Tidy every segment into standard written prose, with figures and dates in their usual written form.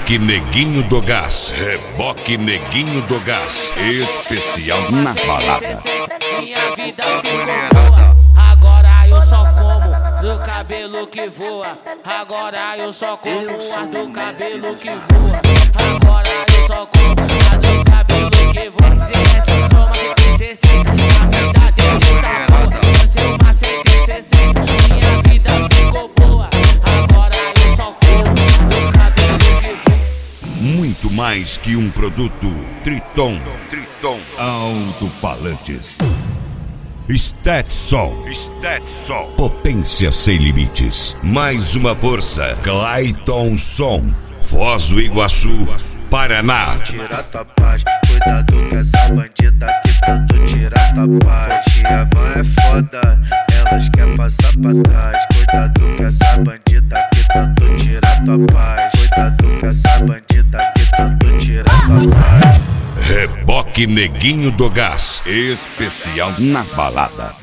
Reboque Neguinho do Gás. Reboque Neguinho do Gás. Especial na balada. Minha vida ficou boa. Agora eu só como do cabelo que voa. Agora eu só como as do cabelo que voa. Agora eu só como as do cabelo que voa. Se essa soma 160, a vida dele tá boa. Você é uma 160, minha vida ficou boa. Agora eu só como do cabelo que voa. Muito mais que um produto. Triton Alto-Falantes. Stetson. Potência sem limites. Mais uma força. Clayton Som. Foz do Iguaçu, Paraná. Tira tua paz, cuidado com essa bandida que tanto tira tua paz. Tia mãe é foda, elas quer passar pra trás. Cuidado com essa bandida que tanto tira tua paz. Cuidado com essa bandida que tanto tira tua paz. Reboque Neguinho do Gás. Especial na balada.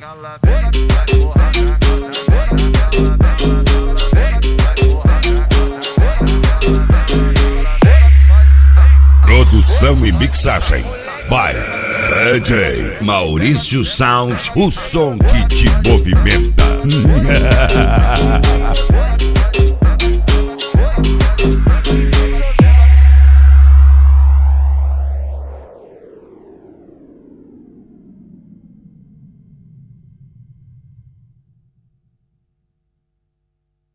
Produção e mixagem by DJ Maurício Sound, o som que te movimenta.